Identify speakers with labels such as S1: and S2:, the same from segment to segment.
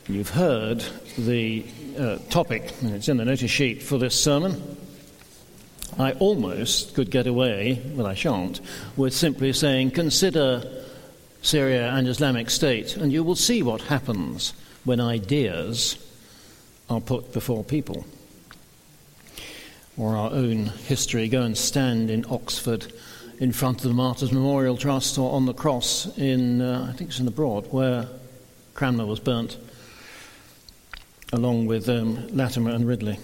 S1: You've heard the topic, and it's in the notice sheet for this sermon. I almost could get away, well I shan't, with simply saying, consider Syria and Islamic State, and you will see what happens when ideas are put before people. Or our own history, go and stand in Oxford in front of the Martyrs Memorial Trust or on the cross in, I think it's in the Broad, where Cranmer was burnt, along with Latimer and Ridley.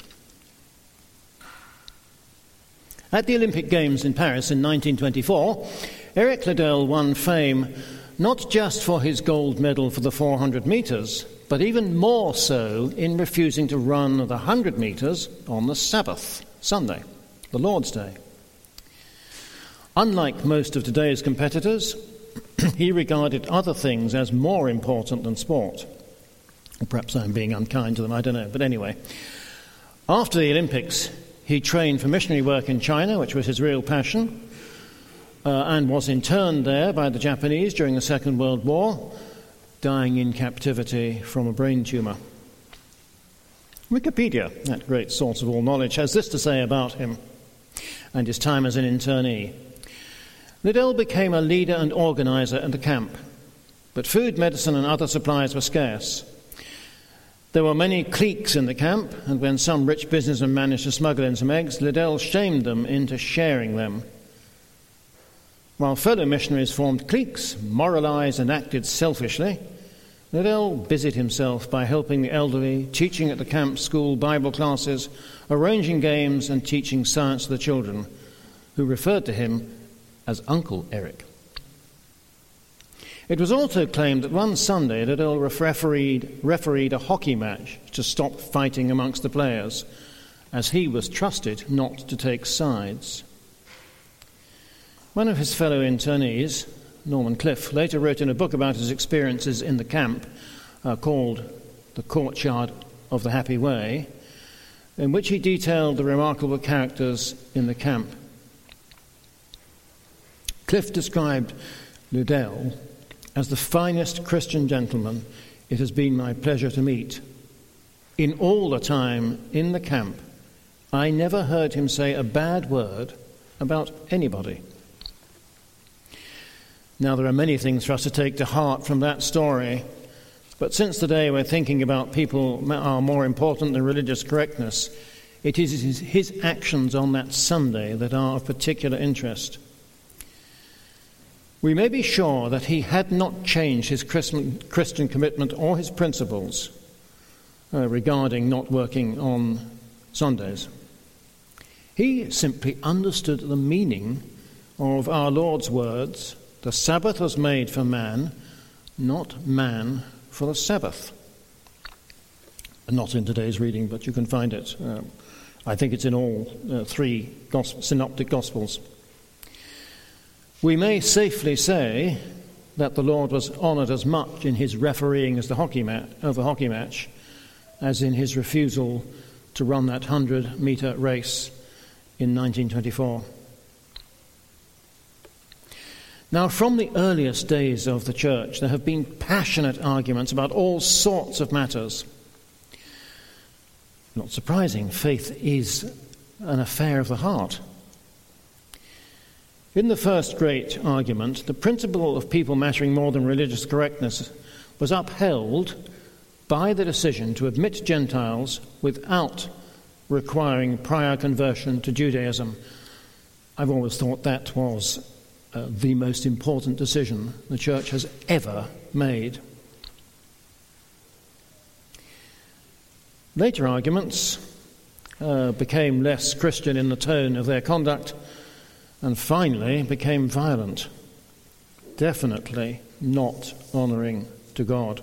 S1: At the Olympic Games in Paris in 1924, Eric Liddell won fame not just for his gold medal for the 400 metres, but even more so in refusing to run the 100 metres on the Sabbath, Sunday, the Lord's Day. Unlike most of today's competitors, he regarded other things as more important than sport. Perhaps I'm being unkind to them, I don't know. But anyway, after the Olympics, he trained for missionary work in China, which was his real passion, and was interned there by the Japanese during the Second World War, dying in captivity from a brain tumour. Wikipedia, that great source of all knowledge, has this to say about him and his time as an internee. Liddell became a leader and organiser in the camp, but food, medicine and other supplies were scarce. There were many cliques in the camp, and when some rich businessman managed to smuggle in some eggs, Liddell shamed them into sharing them. While fellow missionaries formed cliques, moralised and acted selfishly, Liddell busied himself by helping the elderly, teaching at the camp school Bible classes, arranging games and teaching science to the children, who referred to him as Uncle Eric. It was also claimed that one Sunday Liddell refereed a hockey match to stop fighting amongst the players, as he was trusted not to take sides. One of his fellow internees, Norman Cliff, later wrote in a book about his experiences in the camp called The Courtyard of the Happy Way, in which he detailed the remarkable characters in the camp. Cliff described Liddell as the finest Christian gentleman it has been my pleasure to meet. In all the time in the camp, I never heard him say a bad word about anybody. Now, there are many things for us to take to heart from that story, but since today we're thinking about people are more important than religious correctness, it is his actions on that Sunday that are of particular interest. We may be sure that he had not changed his Christian commitment or his principles regarding not working on Sundays. He simply understood the meaning of our Lord's words, "The Sabbath was made for man, not man for the Sabbath." Not in today's reading, but you can find it. I think it's in all three synoptic Gospels. We may safely say that the Lord was honoured as much in his refereeing of the hockey match as in his refusal to run that 100-metre race in 1924. Now, from the earliest days of the church, there have been passionate arguments about all sorts of matters. Not surprising, faith is an affair of the heart. In the first great argument, the principle of people mattering more than religious correctness was upheld by the decision to admit Gentiles without requiring prior conversion to Judaism. I've always thought that was the most important decision the church has ever made. Later arguments became less Christian in the tone of their conduct and finally became violent, definitely not honouring to God.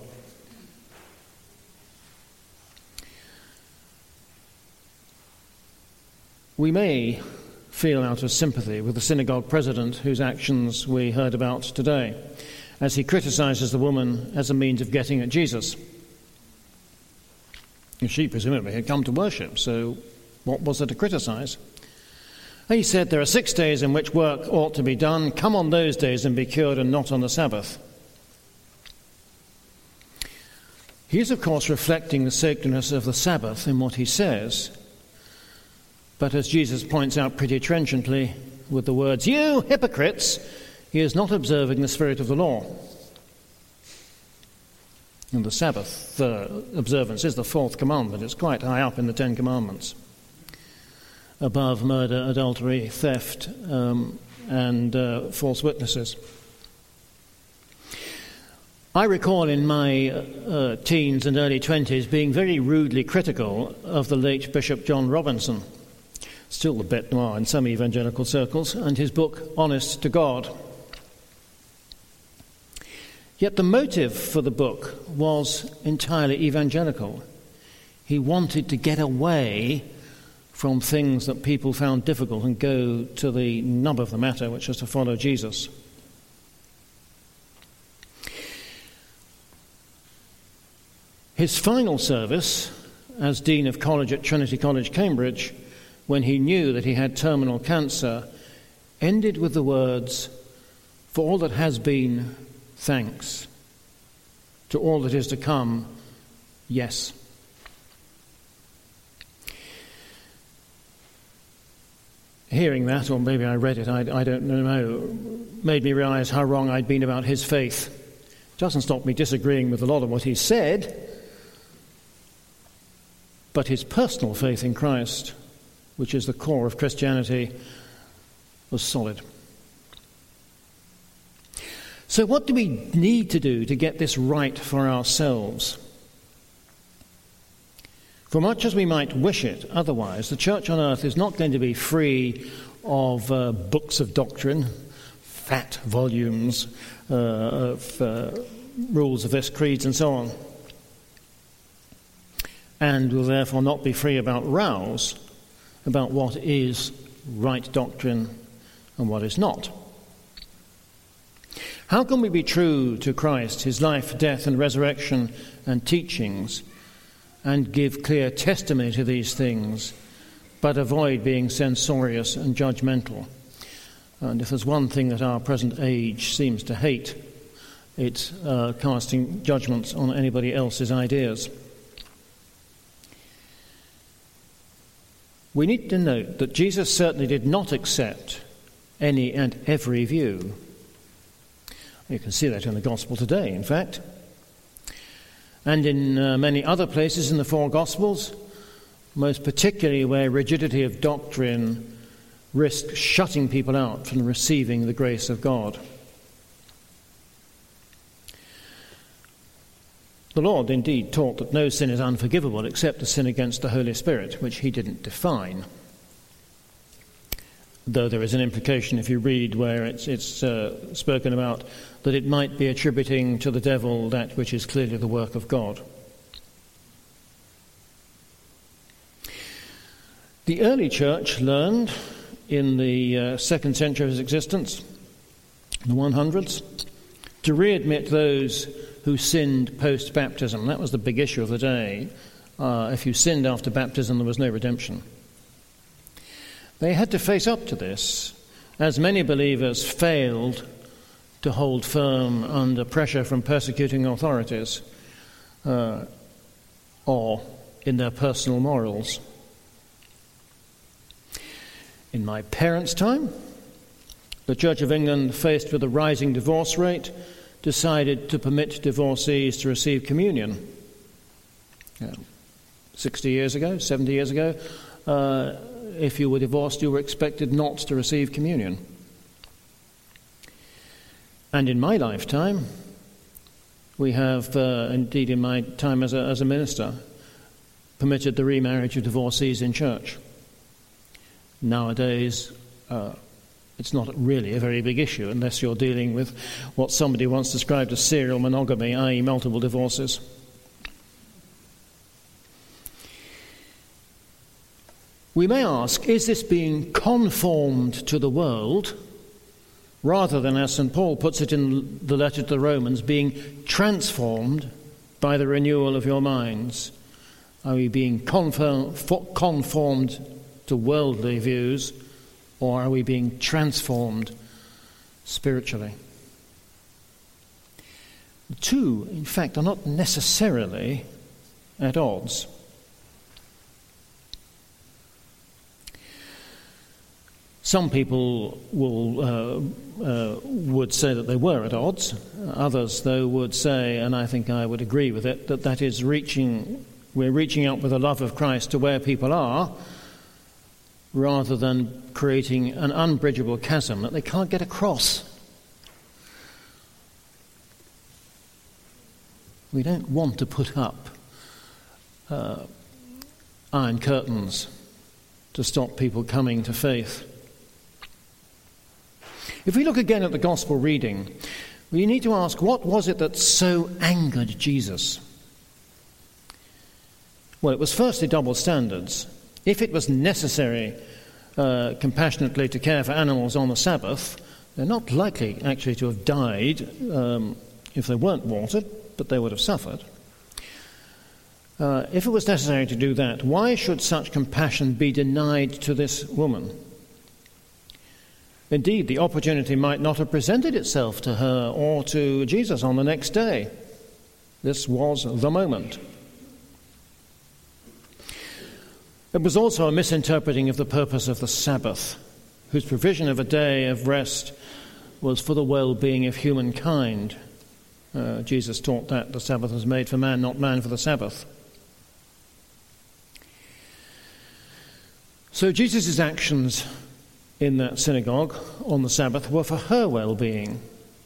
S1: We may feel out of sympathy with the synagogue president whose actions we heard about today, as he criticises the woman as a means of getting at Jesus. She presumably had come to worship, so what was there to criticise? He said, "There are 6 days in which work ought to be done. Come on those days and be cured, and not on the Sabbath." He is, of course, reflecting the sacredness of the Sabbath in what he says. But as Jesus points out pretty trenchantly with the words, "You hypocrites," he is not observing the spirit of the law. And the Sabbath observance is the fourth commandment. It's quite high up in the Ten Commandments, above murder, adultery, theft, and false witnesses. I recall in my teens and early 20s being very rudely critical of the late Bishop John Robinson, still a bête noire in some evangelical circles, and his book, Honest to God. Yet the motive for the book was entirely evangelical. He wanted to get away from things that people found difficult and go to the nub of the matter, which is to follow Jesus. His final service as Dean of College at Trinity College, Cambridge, when he knew that he had terminal cancer, ended with the words, "For all that has been, thanks. To all that is to come, yes." Hearing that, or maybe I read it, I don't know, made me realize how wrong I'd been about his faith. It doesn't stop me disagreeing with a lot of what he said, but his personal faith in Christ, which is the core of Christianity, was solid. So what do we need to do to get this right for ourselves? For much as we might wish it otherwise, the church on earth is not going to be free of books of doctrine, fat volumes of rules of this, creeds and so on, and will therefore not be free about rows about what is right doctrine and what is not. How can we be true to Christ, his life, death and resurrection and teachings, and give clear testimony to these things, but avoid being censorious and judgmental? And if there's one thing that our present age seems to hate, it's casting judgments on anybody else's ideas. We need to note that Jesus certainly did not accept any and every view. You can see that in the Gospel today, in fact. And in many other places in the four Gospels, most particularly where rigidity of doctrine risks shutting people out from receiving the grace of God. The Lord indeed taught that no sin is unforgivable except the sin against the Holy Spirit, which he didn't define. Though there is an implication, if you read where it's spoken about, that it might be attributing to the devil that which is clearly the work of God. The early church learned in the second century of its existence, the 100s, to readmit those who sinned post-baptism. That was the big issue of the day. If you sinned after baptism, there was no redemption. They had to face up to this, as many believers failed to hold firm under pressure from persecuting authorities or in their personal morals. In my parents' time, the Church of England, faced with a rising divorce rate, decided to permit divorcees to receive communion. 60 years ago, 70 years ago, if you were divorced, you were expected not to receive communion. And in my lifetime, we have, indeed in my time as a minister, permitted the remarriage of divorcees in church. Nowadays, it's not really a very big issue unless you're dealing with what somebody once described as serial monogamy, i.e. multiple divorces. We may ask, is this being conformed to the world, rather than, as St. Paul puts it in the letter to the Romans, being transformed by the renewal of your minds? Are we being conformed to worldly views, or are we being transformed spiritually? The two, in fact, are not necessarily at odds. Some people would say that they were at odds. Others, though, would say, and I think I would agree with it, that is we're reaching out with the love of Christ to where people are, rather than creating an unbridgeable chasm that they can't get across. We don't want to put up iron curtains to stop people coming to faith. If we look again at the gospel reading, we need to ask, what was it that so angered Jesus? Well, it was firstly double standards. If it was necessary compassionately to care for animals on the Sabbath, they're not likely actually to have died if they weren't watered, but they would have suffered. If it was necessary to do that, why should such compassion be denied to this woman? Indeed, the opportunity might not have presented itself to her or to Jesus on the next day. This was the moment. It was also a misinterpreting of the purpose of the Sabbath, whose provision of a day of rest was for the well-being of humankind. Jesus taught that the Sabbath was made for man, not man for the Sabbath. So Jesus' actions in that synagogue on the Sabbath were for her well-being.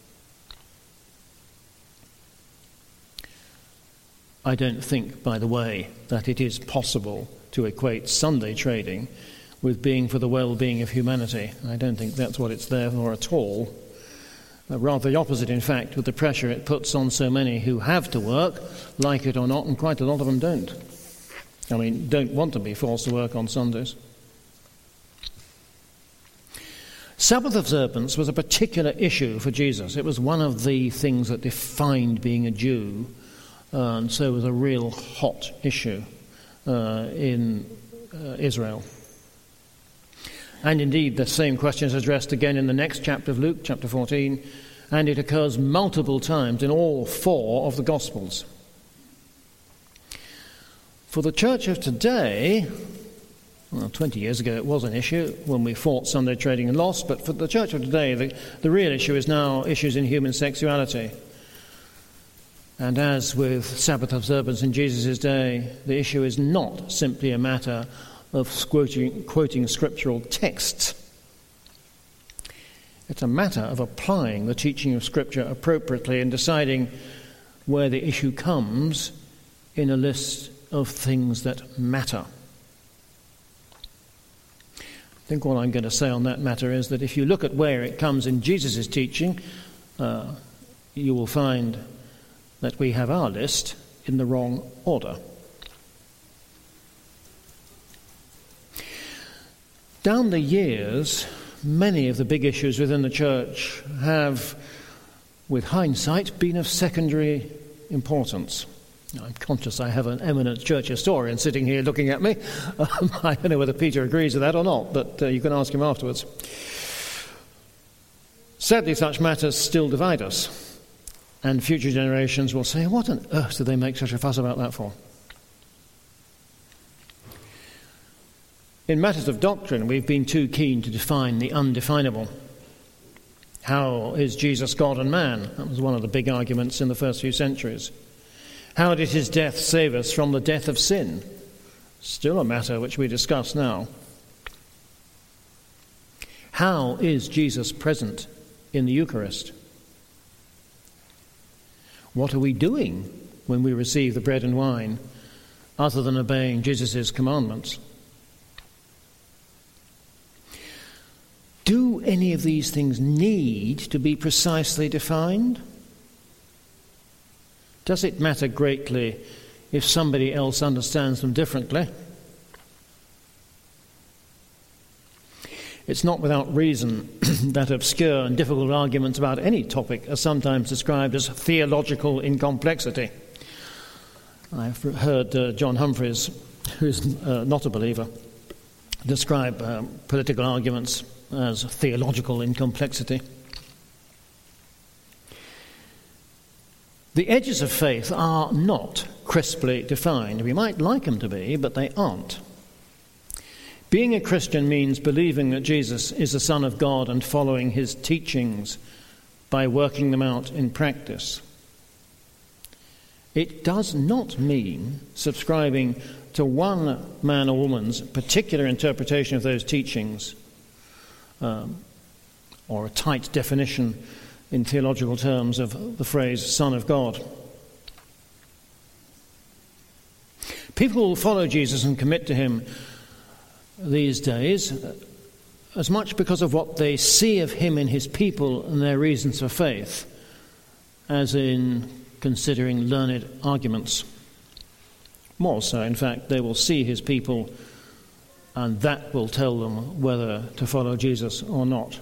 S1: I don't think, by the way, that it is possible to equate Sunday trading with being for the well-being of humanity. I don't think that's what it's there for at all. Rather the opposite, in fact, with the pressure it puts on so many who have to work, like it or not, and quite a lot of them don't. Don't want to be forced to work on Sundays. Sabbath observance was a particular issue for Jesus. It was one of the things that defined being a Jew, and so it was a real hot issue in Israel. And indeed, the same question is addressed again in the next chapter of Luke, chapter 14, and it occurs multiple times in all 4 of the Gospels. For the church of today, 20 years ago it was an issue when we fought Sunday trading and lost, but for the church of today, the real issue is now issues in human sexuality. And as with Sabbath observance in Jesus' day, the issue is not simply a matter of quoting scriptural texts. It's a matter of applying the teaching of Scripture appropriately and deciding where the issue comes in a list of things that matter. I think all I'm going to say on that matter is that if you look at where it comes in Jesus' teaching, you will find that we have our list in the wrong order. Down the years, many of the big issues within the church have, with hindsight, been of secondary importance. Now, I'm conscious I have an eminent church historian sitting here looking at me. I don't know whether Peter agrees with that or not, but you can ask him afterwards. Sadly, such matters still divide us, and future generations will say, what on earth did they make such a fuss about that for? In matters of doctrine, we've been too keen to define the undefinable. How is Jesus God and man? That was one of the big arguments in the first few centuries. How did his death save us from the death of sin? Still a matter which we discuss now. How is Jesus present in the Eucharist? What are we doing when we receive the bread and wine, other than obeying Jesus' commandments? Do any of these things need to be precisely defined? Does it matter greatly if somebody else understands them differently? It's not without reason that obscure and difficult arguments about any topic are sometimes described as theological in complexity. I've heard John Humphreys, who's not a believer, describe political arguments as theological in complexity. The edges of faith are not crisply defined. We might like them to be, but they aren't. Being a Christian means believing that Jesus is the Son of God and following his teachings by working them out in practice. It does not mean subscribing to one man or woman's particular interpretation of those teachings, or a tight definition in theological terms of the phrase Son of God. People will follow Jesus and commit to him these days as much because of what they see of him in his people and their reasons for faith, as in considering learned arguments. More so, in fact, they will see his people, and that will tell them whether to follow Jesus or not.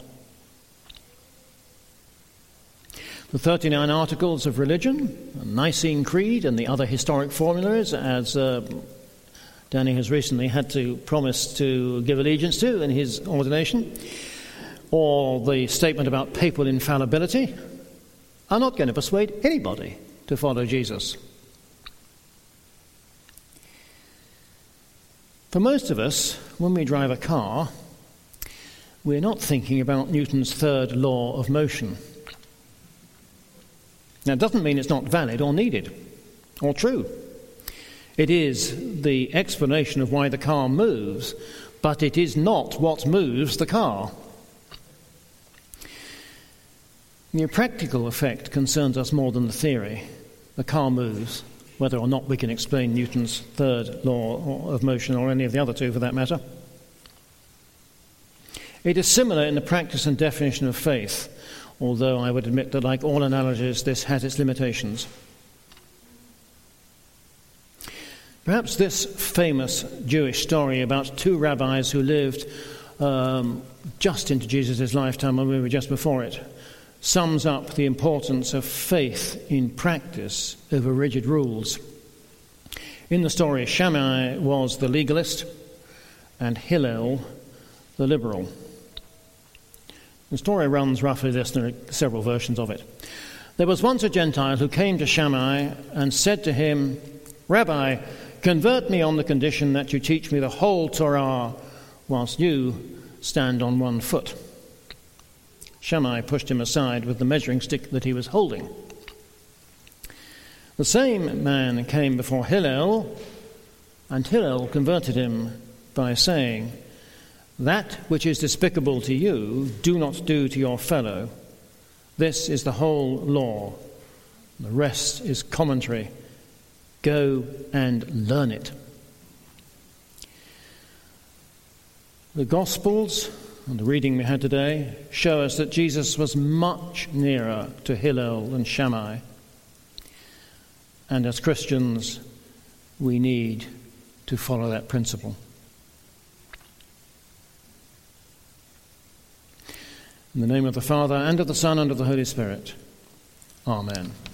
S1: The 39 Articles of Religion, the Nicene Creed, and the other historic formulas, as Danny has recently had to promise to give allegiance to in his ordination, or the statement about papal infallibility, are not going to persuade anybody to follow Jesus. For most of us, when we drive a car, we're not thinking about Newton's third law of motion. Now, it doesn't mean it's not valid or needed or true. It is the explanation of why the car moves, but it is not what moves the car. The practical effect concerns us more than the theory. The car moves, whether or not we can explain Newton's third law of motion or any of the other two for that matter. It is similar in the practice and definition of faith, although I would admit that, like all analogies, this has its limitations. Perhaps this famous Jewish story about two rabbis who lived just into Jesus' lifetime, or maybe just before it, sums up the importance of faith in practice over rigid rules. In the story, Shammai was the legalist and Hillel the liberal. The story runs roughly this, there are several versions of it. There was once a Gentile who came to Shammai and said to him, "Rabbi, convert me on the condition that you teach me the whole Torah whilst you stand on one foot." Shammai pushed him aside with the measuring stick that he was holding. The same man came before Hillel, and Hillel converted him by saying, "That which is despicable to you, do not do to your fellow. This is the whole law. The rest is commentary. Go and learn it." The Gospels, and the reading we had today, show us that Jesus was much nearer to Hillel than Shammai. And as Christians, we need to follow that principle. In the name of the Father, and of the Son, and of the Holy Spirit. Amen.